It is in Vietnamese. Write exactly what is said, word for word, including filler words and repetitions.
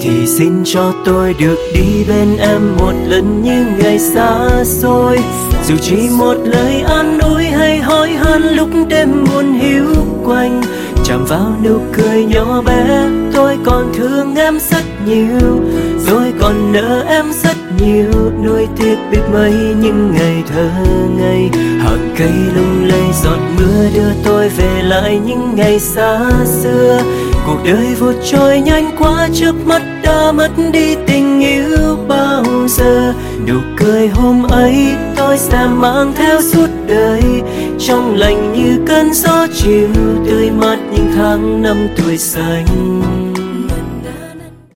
thì xin cho tôi được đi bên em một lần như ngày xa xôi. Dù chỉ một lời an ủi hay hỏi han lúc đêm buồn hiu quạnh, chạm vào nụ cười nhỏ bé. Tôi còn thương em rất nhiều, tôi còn nợ em rất nhiều. Nuối tiếc biết mấy những ngày thơ ngây, hàng cây lung lay giọt mưa đưa tôi về lại những ngày xa xưa. Cuộc đời vụt trôi nhanh quá, trước mắt đã mất đi tình yêu bao giờ. Nụ cười hôm ấy tôi sẽ mang theo suốt đời, trong lành như cơn gió chiều tươi mát những tháng năm tuổi xanh.